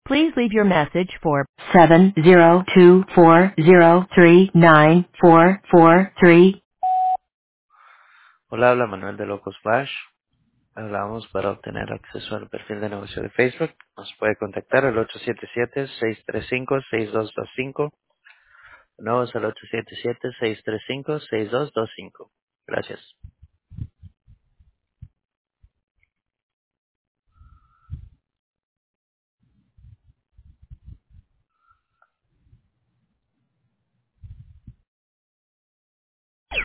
Please leave your message for 70240394443. Hola, habla Manuel de Locos Flash. Hablamos para obtener acceso al perfil de negocio de Facebook. Nos puede contactar al 877-635-6225. No, es al 877-635-6225. Gracias.